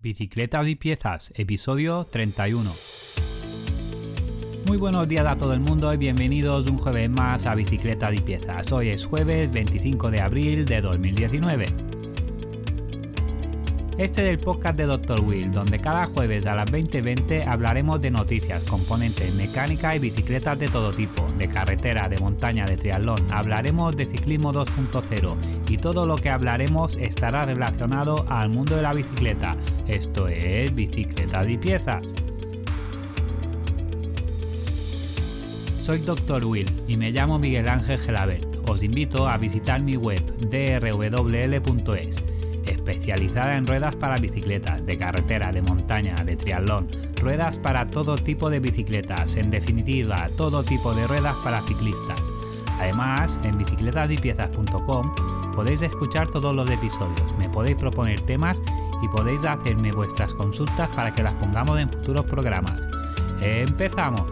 Bicicletas y piezas, episodio 31. Muy buenos días a todo el mundo y bienvenidos un jueves más a Bicicletas y piezas. Hoy es jueves 25 de abril de 2019. Este es el podcast de Dr. Will, donde cada jueves a las 20:20 hablaremos de noticias, componentes, mecánica y bicicletas de todo tipo, de carretera, de montaña, de triatlón. Hablaremos de ciclismo 2.0 y todo lo que hablaremos estará relacionado al mundo de la bicicleta. Esto es Bicicletas y piezas. Soy Dr. Will y me llamo Miguel Ángel Gelabert. Os invito a visitar mi web drwl.es, especializada en ruedas para bicicletas, de carretera, de montaña, de triatlón, ruedas para todo tipo de bicicletas, en definitiva, todo tipo de ruedas para ciclistas. Además, en bicicletasypiezas.com podéis escuchar todos los episodios, me podéis proponer temas y podéis hacerme vuestras consultas para que las pongamos en futuros programas. ¡Empezamos!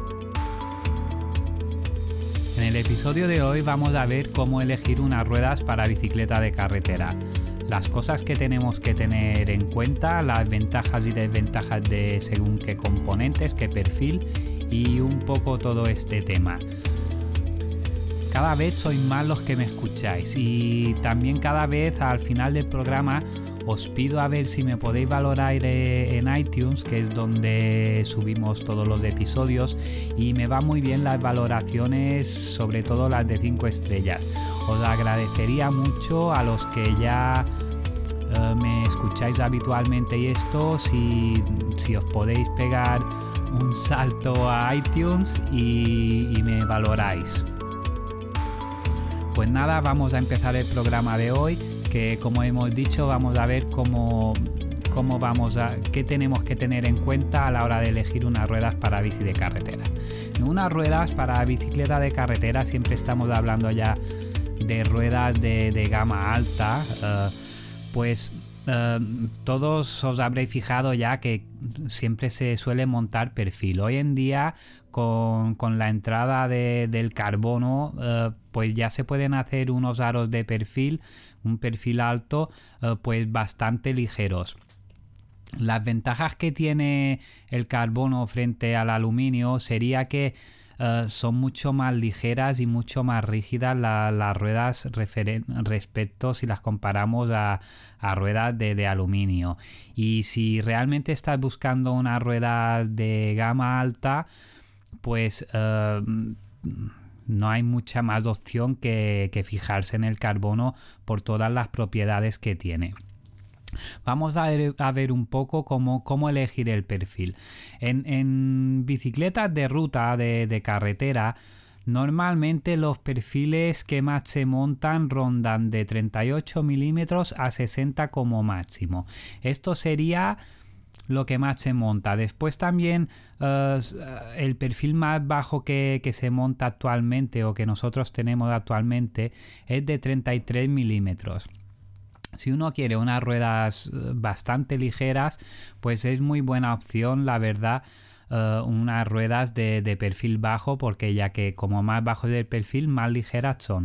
En el episodio de hoy vamos a ver cómo elegir unas ruedas para bicicleta de carretera, las cosas que tenemos que tener en cuenta, las ventajas y desventajas de según qué componentes, qué perfil y un poco todo este tema. Cada vez sois más los que me escucháis y también cada vez al final del programa os pido a ver si me podéis valorar en iTunes, que es donde subimos todos los episodios, y me va muy bien las valoraciones, sobre todo las de 5 estrellas. Os agradecería mucho a los que ya me escucháis habitualmente y esto, si os podéis pegar un salto a iTunes y me valoráis. Pues nada, vamos a empezar el programa de hoy, que como hemos dicho vamos a ver qué tenemos que tener en cuenta a la hora de elegir unas ruedas para bici de carretera. Unas ruedas para bicicleta de carretera, siempre estamos hablando ya de ruedas de gama alta, todos os habréis fijado ya que siempre se suele montar perfil. Hoy en día con la entrada del carbono, pues ya se pueden hacer unos aros de perfil, un perfil alto, pues bastante ligeros. Las ventajas que tiene el carbono frente al aluminio sería que son mucho más ligeras y mucho más rígidas las ruedas respecto si las comparamos a ruedas de aluminio. Y si realmente estás buscando unas ruedas de gama alta, pues no hay mucha más opción que fijarse en el carbono por todas las propiedades que tiene. Vamos a ver un poco cómo elegir el perfil. En bicicletas de ruta, de carretera, normalmente los perfiles que más se montan rondan de 38 milímetros a 60 como máximo. Esto sería lo que más se monta. Después también el perfil más bajo que se monta actualmente o que nosotros tenemos actualmente es de 33 milímetros. Si uno quiere unas ruedas bastante ligeras, pues es muy buena opción, la verdad, unas ruedas de perfil bajo, porque ya que como más bajo del perfil, más ligeras son.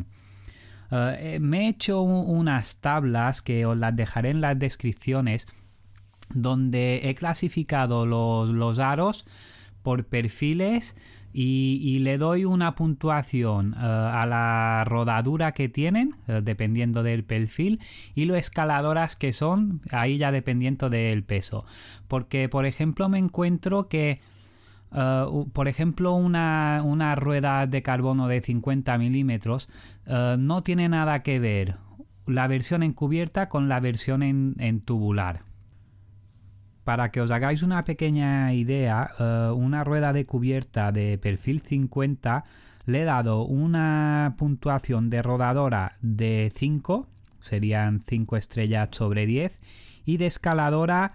Me he hecho unas tablas que os las dejaré en las descripciones, donde he clasificado los aros por perfiles y le doy una puntuación a la rodadura que tienen, dependiendo del perfil, y lo escaladoras que son, ahí ya dependiendo del peso. Porque, por ejemplo, me encuentro que por ejemplo una rueda de carbono de 50 milímetros no tiene nada que ver la versión en cubierta con la versión en tubular. Para que os hagáis una pequeña idea, una rueda de cubierta de perfil 50 le he dado una puntuación de rodadora de 5, serían 5 estrellas sobre 10, y de escaladora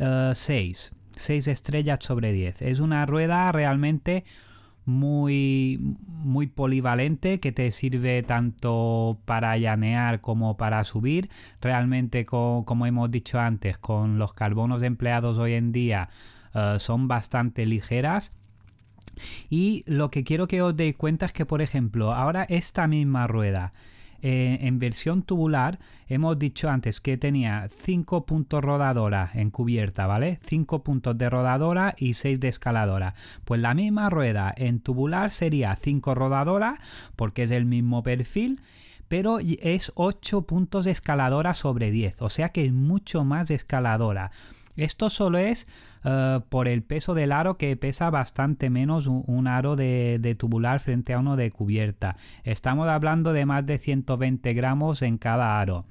6 estrellas sobre 10. Es una rueda realmente muy polivalente, que te sirve tanto para llanear como para subir. Realmente, como hemos dicho antes, con los carbonos empleados hoy en día son bastante ligeras. Y lo que quiero que os deis cuenta es que, por ejemplo, ahora esta misma rueda En versión tubular hemos dicho antes que tenía 5 puntos rodadora en cubierta, ¿vale? 5 puntos de rodadora y 6 de escaladora. Pues la misma rueda en tubular sería 5 rodadora porque es el mismo perfil, pero es 8 puntos de escaladora sobre 10, o sea que es mucho más escaladora. Esto solo es por el peso del aro, que pesa bastante menos un aro de tubular frente a uno de cubierta. Estamos hablando de más de 120 gramos en cada aro.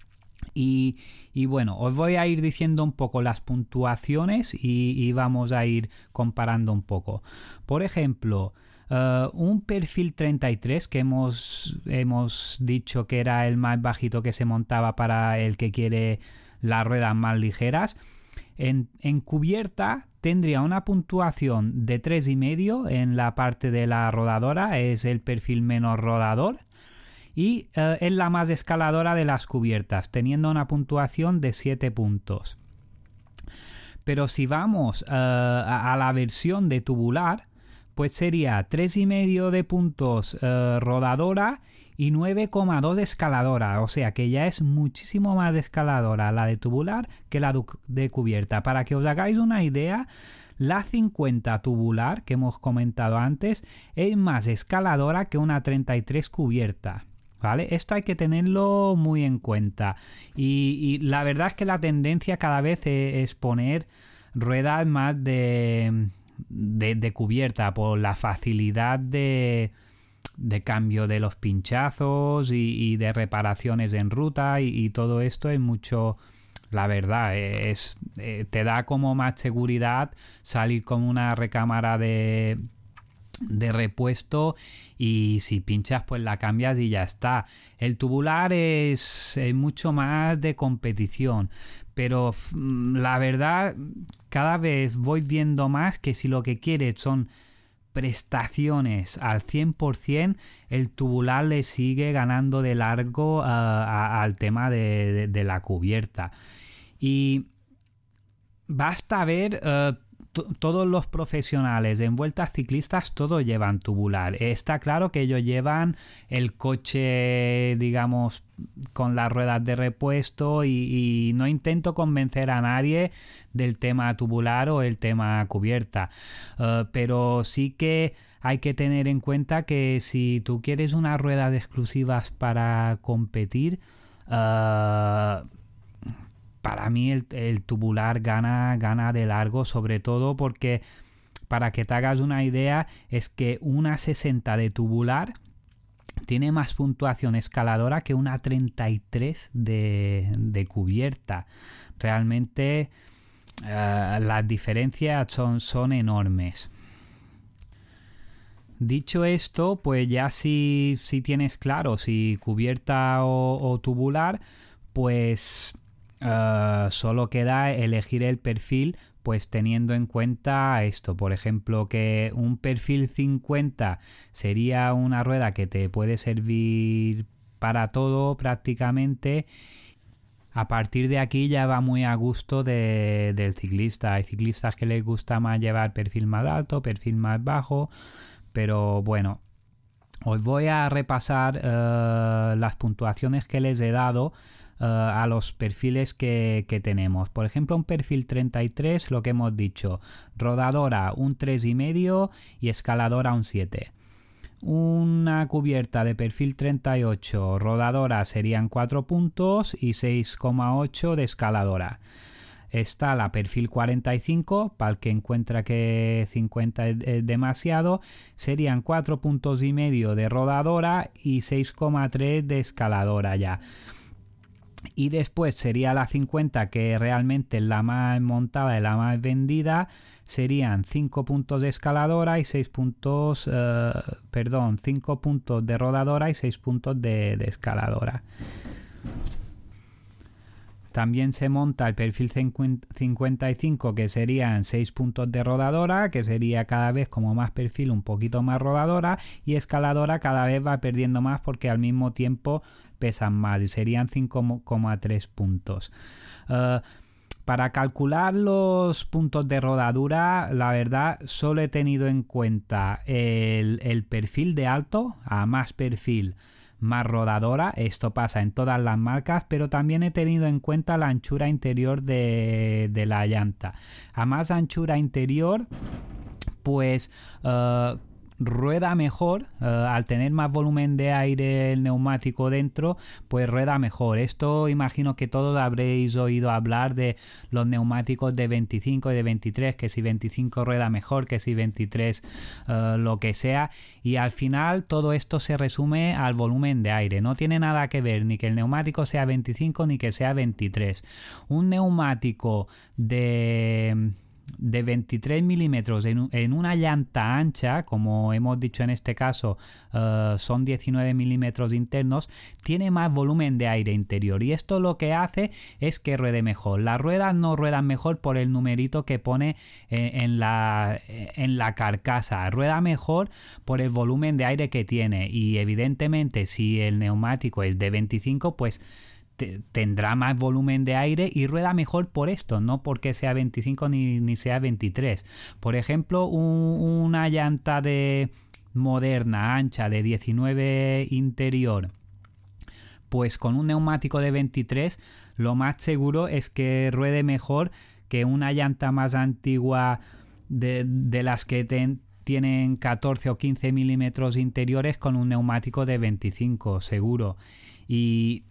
Y bueno, os voy a ir diciendo un poco las puntuaciones y vamos a ir comparando un poco. Por ejemplo, un perfil 33 que hemos dicho que era el más bajito que se montaba para el que quiere las ruedas más ligeras. En cubierta tendría una puntuación de 3,5 en la parte de la rodadora, es el perfil menos rodador, y es la más escaladora de las cubiertas, teniendo una puntuación de 7 puntos. Pero si vamos a la versión de tubular, pues sería 3,5 de puntos rodadora y 9,2 de escaladora, o sea que ya es muchísimo más escaladora la de tubular que la de cubierta. Para que os hagáis una idea, la 50 tubular que hemos comentado antes es más escaladora que una 33 cubierta, ¿vale? Esto hay que tenerlo muy en cuenta, y la verdad es que la tendencia cada vez es poner ruedas más de cubierta por la facilidad de cambio de los pinchazos y de reparaciones en ruta, y todo esto es mucho, la verdad, te da como más seguridad salir con una recámara de repuesto, y si pinchas pues la cambias y ya está. El tubular es mucho más de competición, pero la verdad cada vez voy viendo más que si lo que quieres son prestaciones al 100%, el tubular le sigue ganando de largo al tema de la cubierta. Y basta ver todos los profesionales en vueltas ciclistas, todos llevan tubular. Está claro que ellos llevan el coche, digamos, con las ruedas de repuesto, y no intento convencer a nadie del tema tubular o el tema cubierta, pero sí que hay que tener en cuenta que si tú quieres unas ruedas exclusivas para competir, para mí el tubular gana de largo, sobre todo porque, para que te hagas una idea, es que una 60 de tubular tiene más puntuación escaladora que una 33 de cubierta. Realmente las diferencias son enormes. Dicho esto, pues ya si tienes claro si cubierta o tubular, pues solo queda elegir el perfil, pues teniendo en cuenta esto. Por ejemplo, que un perfil 50 sería una rueda que te puede servir para todo prácticamente. A partir de aquí ya va muy a gusto del ciclista. Hay ciclistas que les gusta más llevar perfil más alto, perfil más bajo, pero bueno, os voy a repasar las puntuaciones que les he dado a los perfiles que tenemos. Por ejemplo, un perfil 33, lo que hemos dicho, rodadora un 3,5 y escaladora un 7. Una cubierta de perfil 38, rodadora serían 4 puntos y 6,8 de escaladora. Está la perfil 45, para el que encuentra que 50 es demasiado, serían 4,5 puntos de rodadora y 6,3 de escaladora ya. Y después sería la 50, que realmente es la más montada y la más vendida, serían 5 puntos de escaladora y 5 puntos de rodadora y 6 puntos de escaladora. También se monta el perfil 55, que serían 6 puntos de rodadora, que sería cada vez como más perfil, un poquito más rodadora, y escaladora cada vez va perdiendo más porque al mismo tiempo pesan más, y serían 5,3 puntos. Para calcular los puntos de rodadura, la verdad solo he tenido en cuenta el perfil de alto, a más perfil más rodadora. Esto pasa en todas las marcas, pero también he tenido en cuenta la anchura interior de la llanta. A más anchura interior, pues rueda mejor. Al tener más volumen de aire el neumático dentro, pues rueda mejor. Esto imagino que todos habréis oído hablar de los neumáticos de 25 y de 23, que si 25 rueda mejor, que si 23 lo que sea, y al final todo esto se resume al volumen de aire. No tiene nada que ver ni que el neumático sea 25 ni que sea 23. Un neumático de 23 milímetros en una llanta ancha, como hemos dicho en este caso, son 19 milímetros internos, tiene más volumen de aire interior, y esto lo que hace es que ruede mejor. Las ruedas no ruedan mejor por el numerito que pone en la carcasa, rueda mejor por el volumen de aire que tiene, y evidentemente si el neumático es de 25, pues tendrá más volumen de aire y rueda mejor por esto, no porque sea 25 ni sea 23. Por ejemplo, una llanta moderna, ancha, de 19 interior, pues con un neumático de 23, lo más seguro es que ruede mejor que una llanta más antigua de las que tienen 14 o 15 milímetros interiores con un neumático de 25, seguro. Y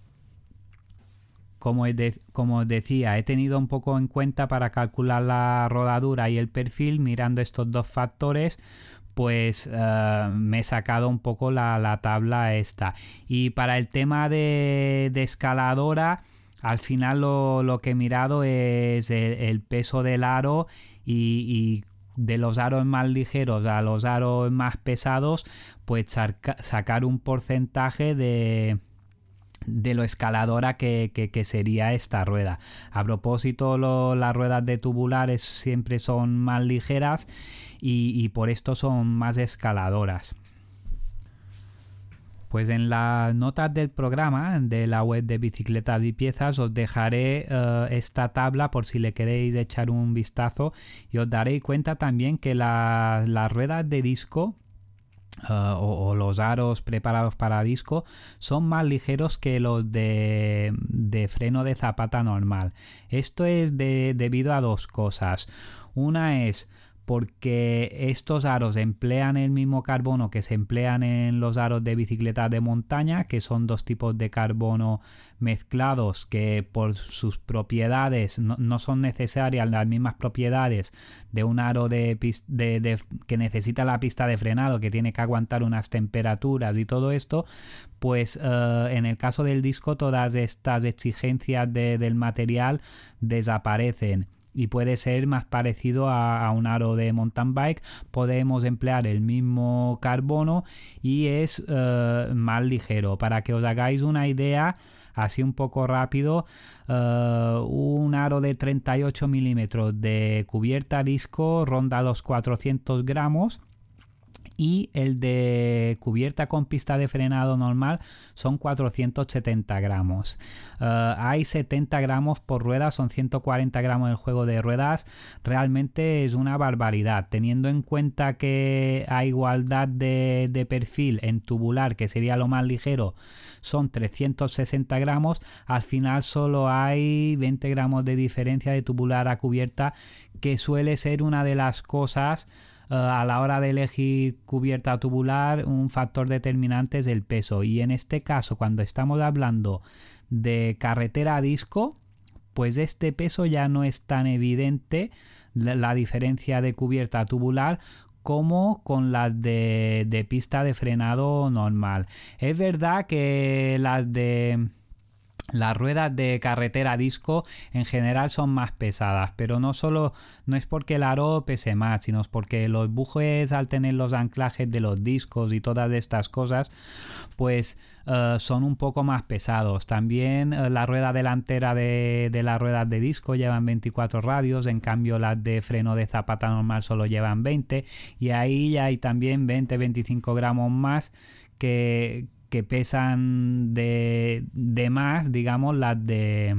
como os decía, he tenido un poco en cuenta para calcular la rodadura y el perfil, mirando estos dos factores, pues me he sacado un poco la tabla esta. Y para el tema de escaladora, al final lo que he mirado es el peso del aro, y de los aros más ligeros a los aros más pesados, pues sacar un porcentaje de lo escaladora que sería esta rueda. A propósito, las ruedas de tubulares siempre son más ligeras y por esto son más escaladoras. Pues en las notas del programa de la web de Bicicletas y Piezas os dejaré esta tabla por si le queréis echar un vistazo, y os daréis cuenta también que las ruedas de disco o los aros preparados para disco son más ligeros que los de freno de zapata normal. Esto es debido a dos cosas. Una es porque estos aros emplean el mismo carbono que se emplean en los aros de bicicletas de montaña, que son dos tipos de carbono mezclados que por sus propiedades no son necesarias las mismas propiedades de un aro que necesita la pista de frenado, que tiene que aguantar unas temperaturas y todo esto. Pues en el caso del disco todas estas exigencias del material desaparecen y puede ser más parecido a un aro de mountain bike. Podemos emplear el mismo carbono y es más ligero. Para que os hagáis una idea, así un poco rápido, un aro de 38 milímetros de cubierta disco ronda los 400 gramos, y el de cubierta con pista de frenado normal son 470 gramos. Hay 70 gramos por rueda, son 140 gramos el juego de ruedas. Realmente es una barbaridad, teniendo en cuenta que a igualdad de perfil en tubular, que sería lo más ligero, son 360 gramos. Al final solo hay 20 gramos de diferencia de tubular a cubierta, que suele ser una de las cosas a la hora de elegir cubierta tubular. Un factor determinante es el peso, y en este caso, cuando estamos hablando de carretera a disco, pues este peso ya no es tan evidente, la diferencia de cubierta tubular, como con las de pista de frenado normal. Es verdad que las ruedas de carretera disco en general son más pesadas, pero no es porque el aro pese más, sino porque los bujes, al tener los anclajes de los discos y todas estas cosas, pues son un poco más pesados. También la rueda delantera de las ruedas de disco llevan 24 radios, en cambio las de freno de zapata normal solo llevan 20, y ahí ya hay también 20-25 gramos más que pesan de más, digamos, las de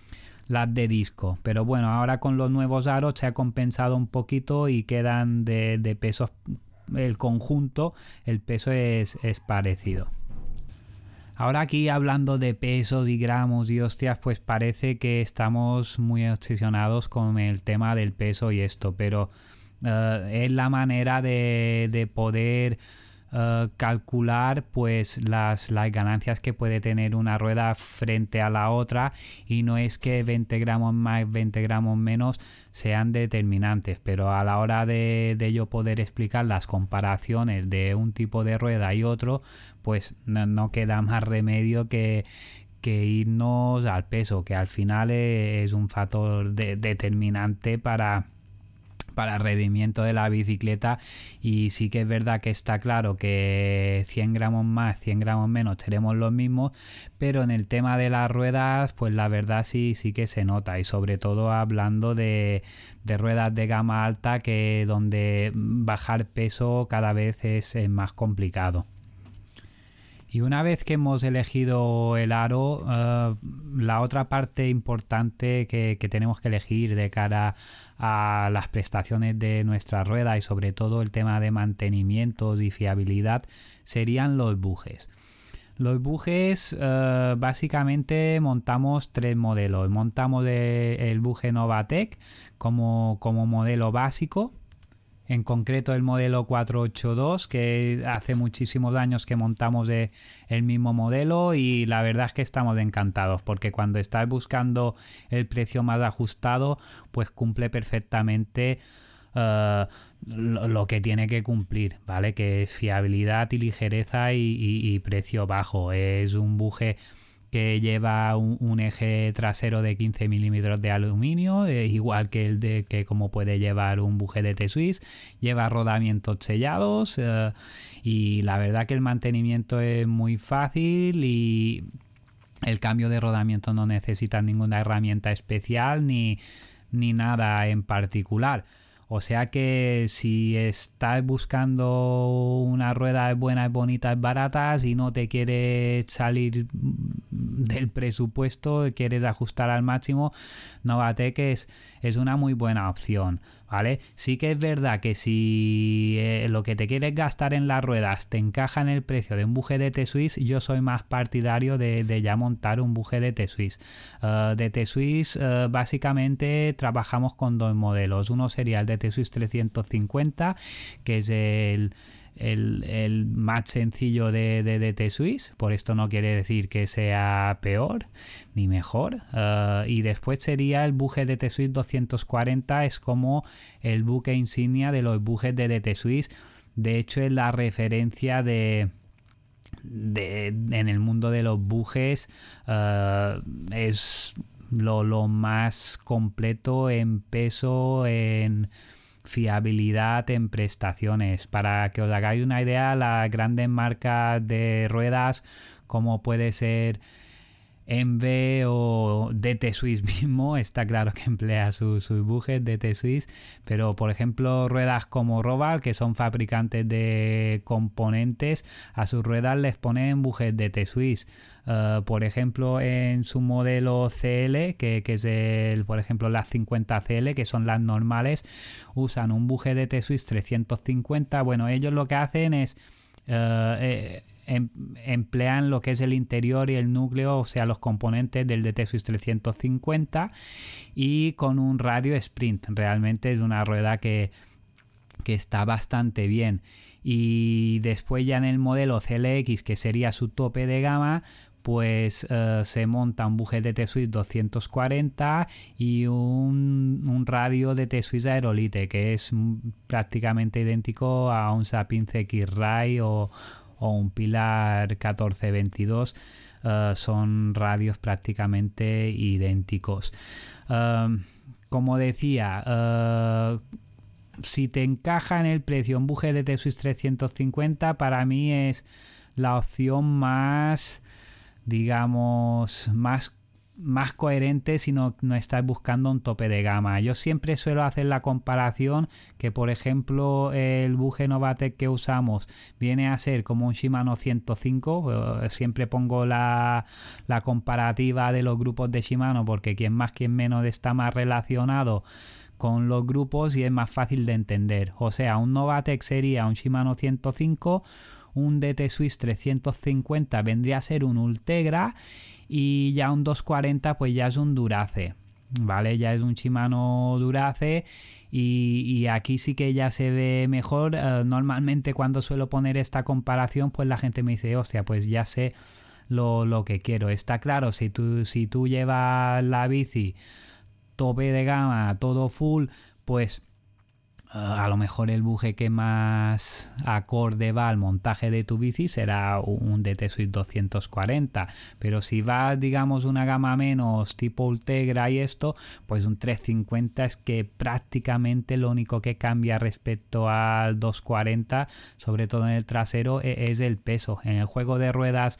disco. Pero bueno, ahora con los nuevos aros se ha compensado un poquito y quedan de pesos, el conjunto, el peso es parecido. Ahora aquí hablando de pesos y gramos y hostias, pues parece que estamos muy obsesionados con el tema del peso y esto, pero es la manera de poder calcular pues las ganancias que puede tener una rueda frente a la otra, y no es que 20 gramos más, 20 gramos menos sean determinantes, pero a la hora de yo poder explicar las comparaciones de un tipo de rueda y otro, pues no queda más remedio que irnos al peso, que al final es un factor determinante para el rendimiento de la bicicleta. Y sí que es verdad que está claro que 100 gramos más, 100 gramos menos tenemos los mismos, pero en el tema de las ruedas pues la verdad sí que se nota, y sobre todo hablando de ruedas de gama alta, que donde bajar peso cada vez es más complicado. Y una vez que hemos elegido el aro, la otra parte importante que tenemos que elegir de cara a las prestaciones de nuestra rueda, y sobre todo el tema de mantenimientos y fiabilidad, serían los bujes. Los bujes, básicamente montamos tres modelos. Montamos el buje Novatec como modelo básico. En concreto el modelo 482, que hace muchísimos años que montamos el mismo modelo, y la verdad es que estamos encantados, porque cuando estás buscando el precio más ajustado, pues cumple perfectamente lo que tiene que cumplir, ¿vale? Que es fiabilidad y ligereza y precio bajo. Es un buje que lleva un eje trasero de 15 milímetros de aluminio, igual que que como puede llevar un buje de T-Swiss. Lleva rodamientos sellados, y la verdad que el mantenimiento es muy fácil, y el cambio de rodamiento no necesita ninguna herramienta especial ni nada en particular. O sea que si estás buscando una rueda buenas, bonitas, baratas y no te quieres salir del presupuesto, quieres ajustar al máximo, Novatec es una muy buena opción, ¿vale? Sí que es verdad que si lo que te quieres gastar en las ruedas te encaja en el precio de un buje de T-Swiss, yo soy más partidario de ya montar un buje de T-Swiss. De T-Swiss básicamente trabajamos con dos modelos. Uno sería el de T-Swiss 350, que es el más sencillo de T-Swiss. Por esto no quiere decir que sea peor ni mejor. Y después sería el buje de T-Swiss 240, es como el buque insignia de los bujes de T-Swiss. De hecho, es la referencia en el mundo de los bujes. Es lo más completo en peso, en fiabilidad, en prestaciones. Para que os hagáis una idea, las grandes marcas de ruedas como puede ser MV o DT Swiss mismo, está claro que emplea sus bujes DT Swiss, pero por ejemplo ruedas como Roval, que son fabricantes de componentes, a sus ruedas les ponen bujes DT Swiss. Por ejemplo, en su modelo CL, que es por ejemplo las 50 CL, que son las normales, usan un buje DT Swiss 350. Bueno, ellos lo que hacen es emplean lo que es el interior y el núcleo, o sea, los componentes del DT Swiss 350, y con un radio sprint. Realmente es una rueda que está bastante bien. Y después ya en el modelo CLX, que sería su tope de gama, pues se monta un buje de T-Swiss 240 y un radio de T-Swiss Aerolite, que es prácticamente idéntico a un Sapince X-Ray o un Pilar 1422. Son radios prácticamente idénticos. Como decía, si te encaja en el precio un buje de T-Swiss 350, para mí es la opción más, digamos, más coherente si no estás buscando un tope de gama. Yo siempre suelo hacer la comparación que, por ejemplo, el buje Novatec que usamos viene a ser como un Shimano 105. Siempre pongo la comparativa de los grupos de Shimano, porque quien más quien menos está más relacionado con los grupos y es más fácil de entender. O sea, un Novatec sería un Shimano 105, un DT Swiss 350 vendría a ser un Ultegra y ya un 240 pues ya es un Durace, ¿vale? Ya es un Shimano Durace y aquí sí que ya se ve mejor. Normalmente cuando suelo poner esta comparación pues la gente me dice, hostia, pues ya sé lo que quiero. Está claro, si tú llevas la bici tope de gama, todo full, pues a lo mejor el buje que más acorde va al montaje de tu bici será un DT Swiss 240, pero si vas, digamos, una gama menos tipo Ultegra y esto, pues un 350 es que prácticamente lo único que cambia respecto al 240, sobre todo en el trasero, es el peso. En el juego de ruedas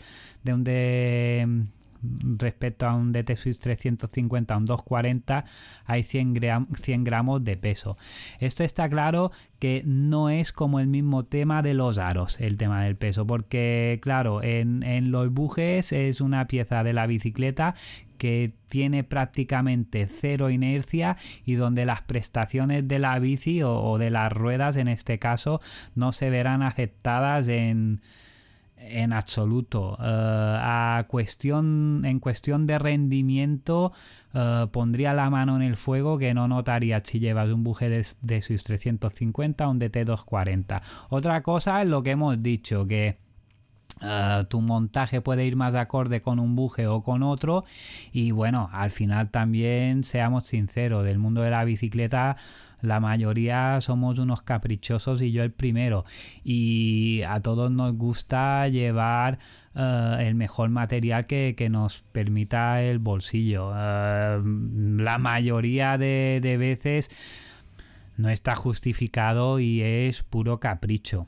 respecto a un DT Swiss 350 a un 240 hay 100 gramos de peso. Esto está claro que no es como el mismo tema de los aros, el tema del peso, porque claro, en los bujes es una pieza de la bicicleta que tiene prácticamente cero inercia y donde las prestaciones de la bici o de las ruedas en este caso no se verán afectadas en absoluto. En cuestión de rendimiento, pondría la mano en el fuego que no notaría si llevas un buje de Swiss 350 o un DT 240. Otra cosa es lo que hemos dicho, que tu montaje puede ir más de acorde con un buje o con otro, y bueno, al final también seamos sinceros, del mundo de la bicicleta la mayoría somos unos caprichosos y yo el primero, y a todos nos gusta llevar el mejor material que nos permita el bolsillo. La mayoría de veces no está justificado y es puro capricho.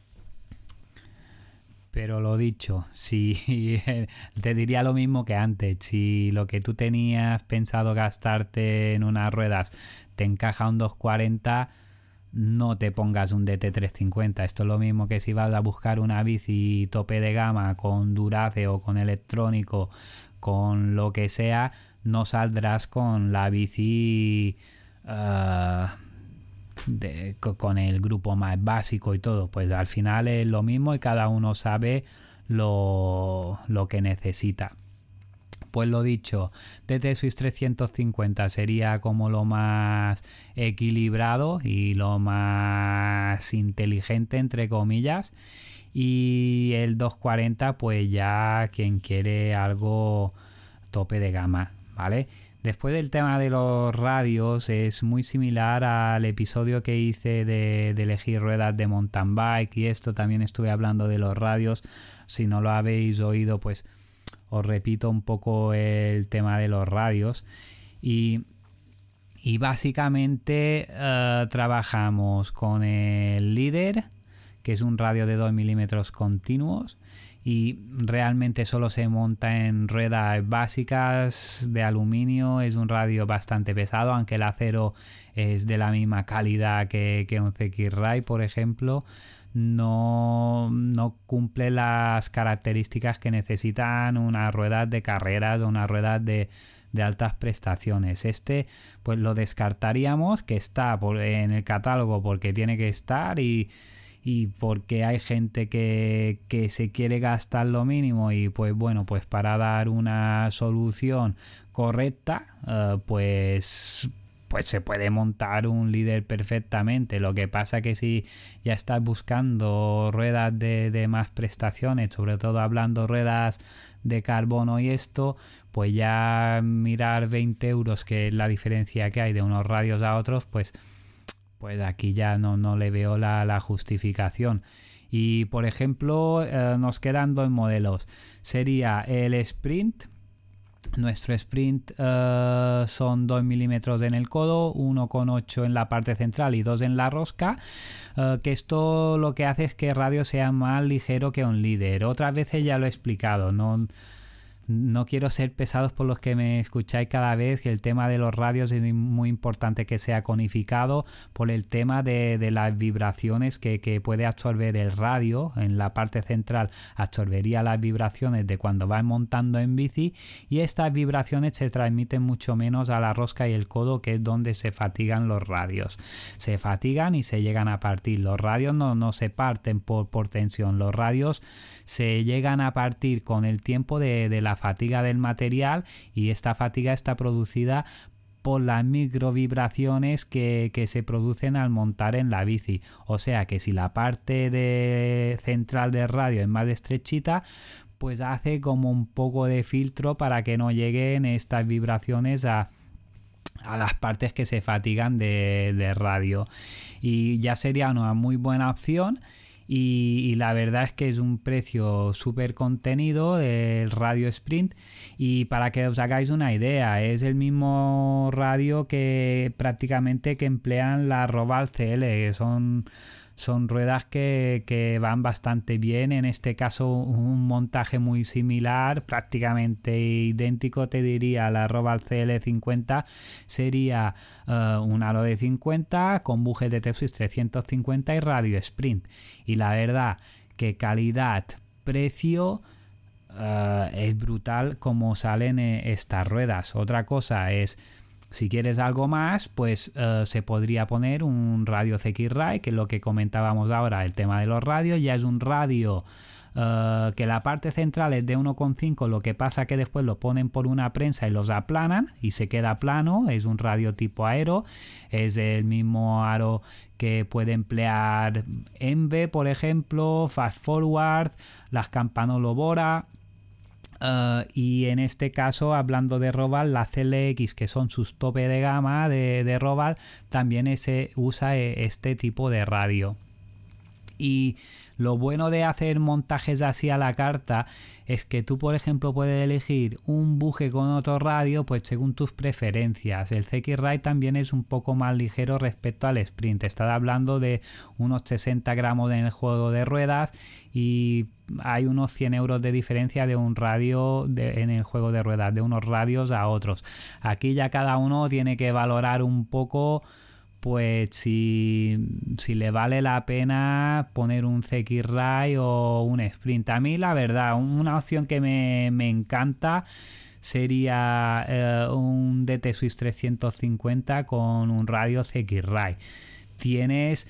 Pero lo dicho, si te diría lo mismo que antes, si lo que tú tenías pensado gastarte en unas ruedas te encaja un 240, no te pongas un DT 350. Esto es lo mismo que si vas a buscar una bici tope de gama con Durace o con electrónico, con lo que sea, no saldrás con la bici con el grupo más básico y todo. Pues al final es lo mismo y cada uno sabe lo que necesita. Pues lo dicho, DT Swiss 350 sería como lo más equilibrado y lo más inteligente, entre comillas, y el 240 pues ya quien quiere algo tope de gama, ¿vale? Después del tema de los radios, es muy similar al episodio que hice de elegir ruedas de mountain bike, y esto también estuve hablando de los radios. Si no lo habéis oído, pues os repito un poco el tema de los radios. Y básicamente trabajamos con el líder, que es un radio de 2 milímetros continuos, y realmente solo se monta en ruedas básicas de aluminio. Es un radio bastante pesado, aunque el acero es de la misma calidad que un ZX-Ride, por ejemplo. No cumple las características que necesitan unas ruedas de carreras o unas ruedas de altas prestaciones. Este pues lo descartaríamos, que está en el catálogo porque tiene que estar y porque hay gente que se quiere gastar lo mínimo, y pues bueno, pues para dar una solución correcta pues se puede montar un líder perfectamente. Lo que pasa que si ya estás buscando ruedas de más prestaciones, sobre todo hablando ruedas de carbono y esto, pues ya mirar 20 euros, que es la diferencia que hay de unos radios a otros, pues aquí ya no le veo la justificación. Y por ejemplo, nos quedan dos modelos. Sería el Sprint. Nuestro Sprint son 2 milímetros en el codo, 1,8 en la parte central y 2 en la rosca, que esto lo que hace es que el radio sea más ligero que un líder. Otras veces ya lo he explicado, no quiero ser pesados por los que me escucháis cada vez, que el tema de los radios es muy importante que sea conificado por el tema de las vibraciones que puede absorber el radio. En la parte central absorbería las vibraciones de cuando vas montando en bici, y estas vibraciones se transmiten mucho menos a la rosca y el codo, que es donde se fatigan los radios. Se fatigan y se llegan a partir. Los radios no se parten por tensión, los radios se llegan a partir con el tiempo de la fatiga del material, y esta fatiga está producida por las microvibraciones que se producen al montar en la bici. O sea que si la parte central del radio es más estrechita, pues hace como un poco de filtro para que no lleguen estas vibraciones a las partes que se fatigan de radio, y ya sería una muy buena opción. Y la verdad es que es un precio súper contenido el radio Sprint, y para que os hagáis una idea, es el mismo radio que prácticamente que emplean la Roval CL, que son ruedas que van bastante bien. En este caso un montaje muy similar, prácticamente idéntico, te diría, a la Roval CL50 sería un aro de 50 con buje de T-Swiss 350 y radio Sprint. Y la verdad que calidad-precio es brutal como salen estas ruedas. Otra cosa es, si quieres algo más, pues se podría poner un radio CX-Ray, que es lo que comentábamos ahora, el tema de los radios. Ya es un radio que la parte central es de 1,5, lo que pasa que después lo ponen por una prensa y los aplanan y se queda plano. Es un radio tipo aero, es el mismo aro que puede emplear Enve, por ejemplo, Fast Forward, las Campanolo Bora. Y en este caso, hablando de Roval, la CLX, que son sus tope de gama de Roval, también usa este tipo de radio. Y lo bueno de hacer montajes así a la carta es que tú, por ejemplo, puedes elegir un buje con otro radio, pues según tus preferencias. El CX-Ray también es un poco más ligero respecto al Sprint. Estás hablando de unos 60 gramos en el juego de ruedas, y hay unos 100 euros de diferencia de un radio en el juego de ruedas, de unos radios a otros. Aquí ya cada uno tiene que valorar un poco, pues si le vale la pena poner un CX-Ray o un Sprint. A mí, la verdad, una opción que me encanta sería un DT-Swiss 350 con un radio CX-Ray. Tienes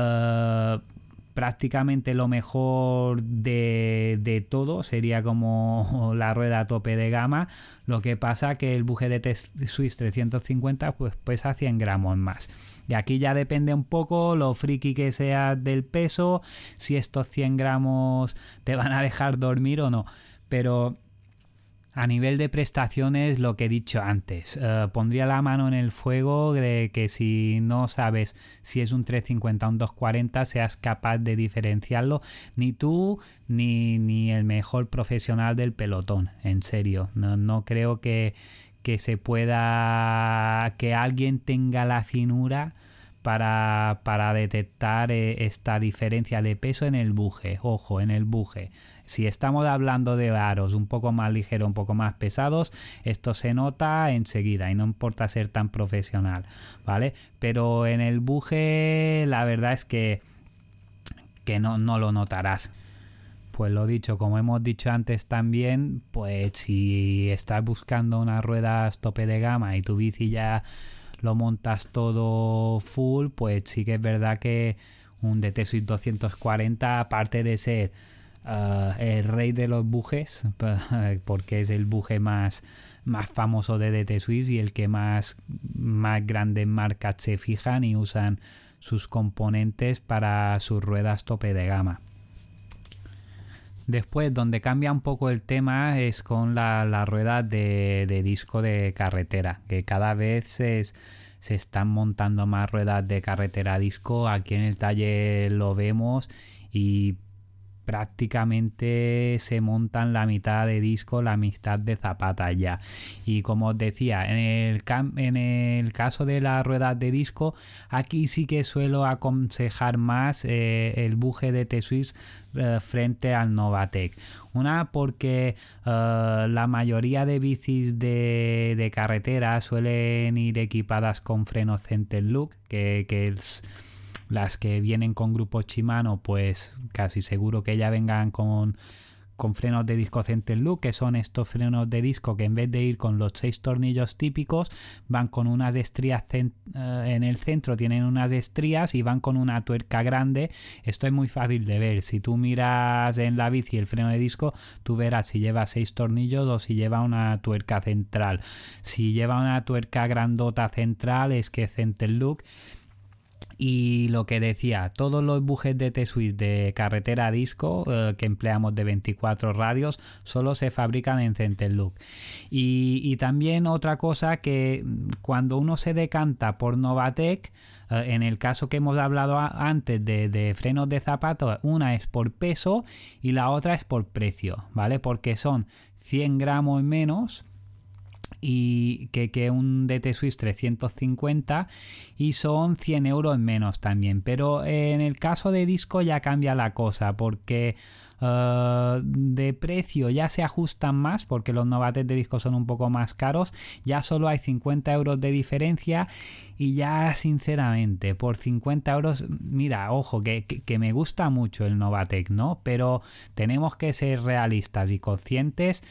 prácticamente lo mejor de todo, sería como la rueda tope de gama. Lo que pasa que el buje de Swiss 350 pues pesa 100 gramos más. Y aquí ya depende un poco lo friki que seas del peso, si estos 100 gramos te van a dejar dormir o no. Pero a nivel de prestaciones, lo que he dicho antes, pondría la mano en el fuego de que si no sabes si es un 350 o un 240, seas capaz de diferenciarlo, ni tú ni el mejor profesional del pelotón, en serio. No creo que se pueda, que alguien tenga la finura para detectar esta diferencia de peso en el buje. Ojo, en el buje. Si estamos hablando de aros un poco más ligeros, un poco más pesados, esto se nota enseguida y no importa ser tan profesional, ¿vale? Pero en el buje la verdad es que no lo notarás. Pues lo dicho, como hemos dicho antes también, pues si estás buscando unas ruedas tope de gama y tu bici ya lo montas todo full, pues sí que es verdad que un DT-Swiss 240, aparte de ser el rey de los bujes, porque es el buje más famoso de DT-Swiss y el que más grandes marcas se fijan y usan sus componentes para sus ruedas tope de gama. Después, donde cambia un poco el tema es con las ruedas de disco de carretera, que cada vez se están montando más ruedas de carretera disco. Aquí en el taller lo vemos y prácticamente se montan la mitad de disco, la mitad de zapatas ya. Y como os decía, en el caso de las ruedas de disco, aquí sí que suelo aconsejar más el buje de T-Swiss frente al Novatec. Una, porque la mayoría de bicis de carretera suelen ir equipadas con frenos Center Lock, que es... Las que vienen con grupo Shimano, pues casi seguro que ya vengan con frenos de disco Center Lock, que son estos frenos de disco que en vez de ir con los 6 tornillos típicos, van con unas estrías en el centro, tienen unas estrías y van con una tuerca grande. Esto es muy fácil de ver. Si tú miras en la bici el freno de disco, tú verás si lleva 6 tornillos o si lleva una tuerca central. Si lleva una tuerca grandota central, es que Center Lock. Y lo que decía, todos los bujes de T-Swiss de carretera a disco que empleamos de 24 radios solo se fabrican en Center Lock. Y también otra cosa, que cuando uno se decanta por Novatec, en el caso que hemos hablado antes de frenos de zapatos, una es por peso y la otra es por precio, ¿vale? Porque son 100 gramos menos y que un DT Swiss 350 y son 100 euros menos también. Pero en el caso de disco ya cambia la cosa, porque de precio ya se ajustan más, porque los Novatec de disco son un poco más caros. Ya solo hay 50 euros de diferencia y ya sinceramente por 50 euros, mira, ojo, que me gusta mucho el Novatec, ¿no? Pero tenemos que ser realistas y conscientes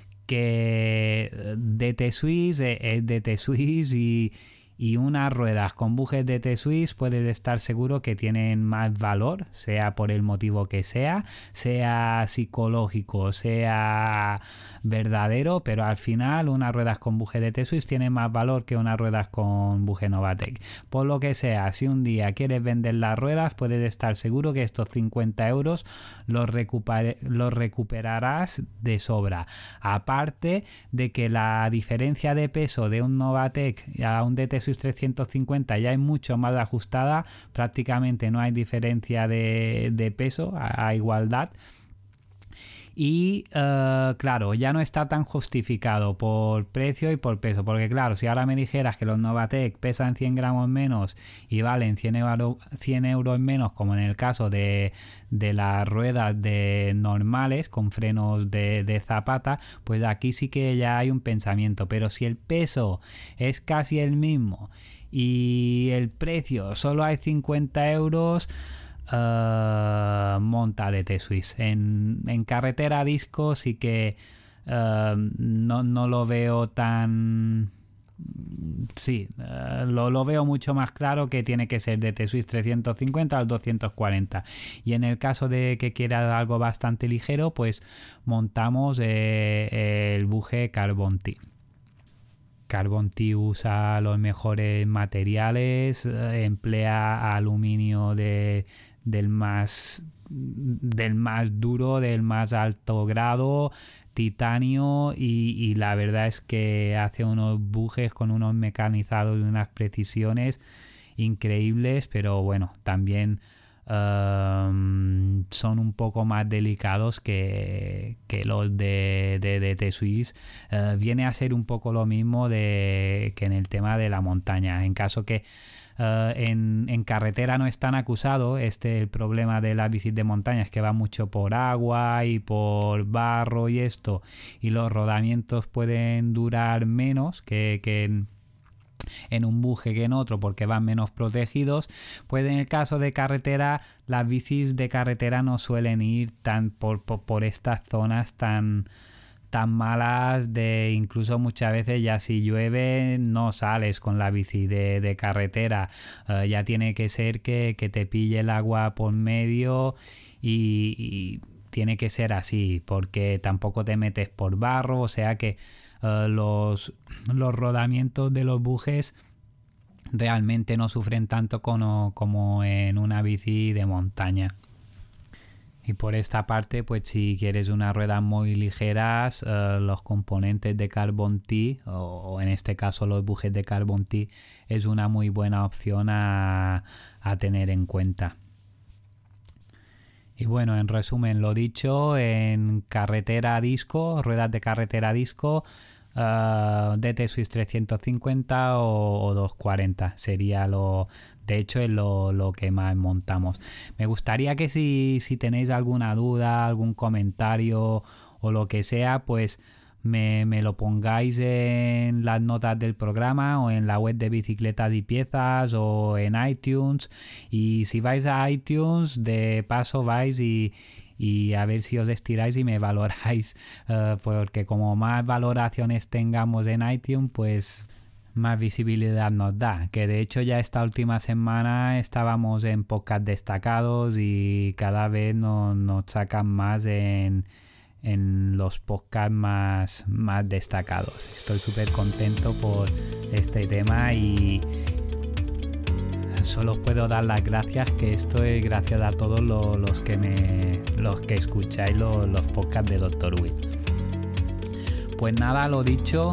que DT Swiss es DT Swiss y unas ruedas con bujes de T-Swiss puedes estar seguro que tienen más valor, sea por el motivo que sea psicológico, sea verdadero, pero al final unas ruedas con buje de T-Swiss tienen más valor que unas ruedas con buje Novatec. Por lo que sea, si un día quieres vender las ruedas, puedes estar seguro que estos 50 euros los recuperarás de sobra. Aparte de que la diferencia de peso de un Novatec a un DT 350 ya es mucho más ajustada, prácticamente no hay diferencia de peso a igualdad. Y claro, ya no está tan justificado por precio y por peso, porque claro, si ahora me dijeras que los Novatec pesan 100 gramos menos y valen 100 euros menos, como en el caso de las ruedas normales con frenos de zapata, pues aquí sí que ya hay un pensamiento. Pero si el peso es casi el mismo y el precio solo hay 50 euros, monta de T-Swiss. En carretera a disco sí que no lo veo tan... Sí, lo veo mucho más claro que tiene que ser de T-Swiss 350 al 240. Y en el caso de que quiera algo bastante ligero, pues montamos el buje Carbon T. Carbon T usa los mejores materiales, emplea aluminio del más duro, del más alto grado, titanio, y la verdad es que hace unos bujes con unos mecanizados y unas precisiones increíbles, pero bueno, también son un poco más delicados que los de T-Swiss. Viene a ser un poco lo mismo que en el tema de la montaña. En caso que en carretera no es tan acusado el problema de las bicis de montaña, es que va mucho por agua y por barro y esto, y los rodamientos pueden durar menos que en un buje que en otro, porque van menos protegidos. Pues en el caso de carretera, las bicis de carretera no suelen ir tan por estas zonas tan malas, de incluso muchas veces ya si llueve no sales con la bici de carretera. Ya tiene que ser que te pille el agua por medio y tiene que ser así, porque tampoco te metes por barro, o sea que los rodamientos de los bujes realmente no sufren tanto como en una bici de montaña. Y por esta parte, pues si quieres unas ruedas muy ligeras, los componentes de Carbon T, o en este caso los bujes de Carbon T, es una muy buena opción a tener en cuenta. Y bueno, en resumen, lo dicho, en carretera disco, ruedas de carretera disco, DT Swiss 350 o 240 sería de hecho es lo que más montamos. Me gustaría que si tenéis alguna duda, algún comentario o lo que sea, pues me lo pongáis en las notas del programa o en la web de Bicicletas y Piezas o en iTunes. Y si vais a iTunes, de paso vais y a ver si os estiráis y me valoráis, porque como más valoraciones tengamos en iTunes, pues más visibilidad nos da. Que de hecho ya esta última semana estábamos en podcast destacados y cada vez nos sacan más en los podcasts más destacados. Estoy súper contento por este tema y solo os puedo dar las gracias, que esto es gracias a todos los que escucháis los podcasts de Dr. Will. Pues nada, lo dicho,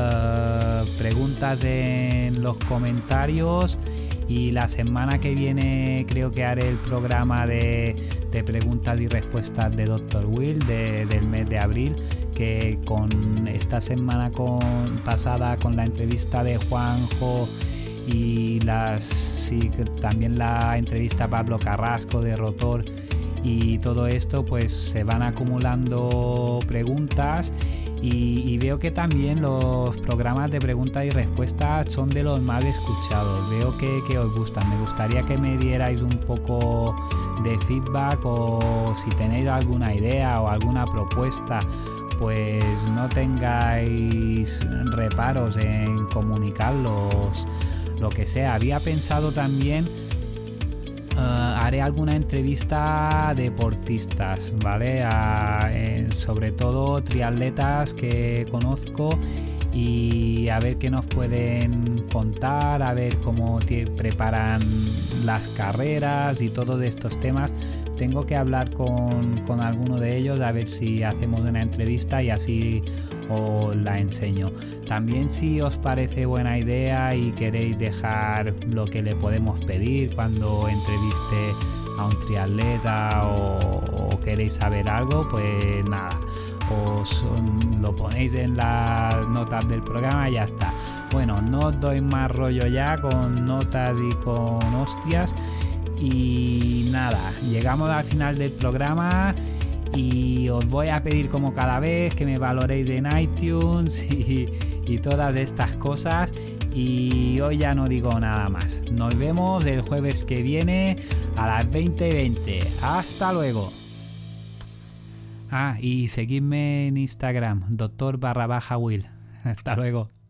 preguntas en los comentarios. Y la semana que viene creo que haré el programa de preguntas y respuestas de Dr. Will del mes de abril, que con esta semana pasada con la entrevista de Juanjo y también la entrevista a Pablo Carrasco de Rotor y todo esto, pues se van acumulando preguntas. Y veo que también los programas de preguntas y respuestas son de los más escuchados. Veo que os gustan. Me gustaría que me dierais un poco de feedback, o si tenéis alguna idea o alguna propuesta, pues no tengáis reparos en comunicarlos, lo que sea. Había pensado también haré alguna entrevista a deportistas, ¿vale? Sobre todo triatletas que conozco, y a ver qué nos pueden contar, a ver cómo preparan las carreras y todos estos temas. Tengo que hablar con alguno de ellos a ver si hacemos una entrevista y así os la enseño. También, si os parece buena idea y queréis dejar lo que le podemos pedir cuando entreviste a un triatleta o queréis saber algo, pues nada, os lo ponéis en las notas del programa y ya está. Bueno, no os doy más rollo ya con notas y con hostias. Y nada, llegamos al final del programa y os voy a pedir, como cada vez, que me valoréis en iTunes y todas estas cosas. Y hoy ya no digo nada más. Nos vemos el jueves que viene a las 20:20. Hasta luego. Y seguidme en Instagram, Dr._Will. Hasta luego.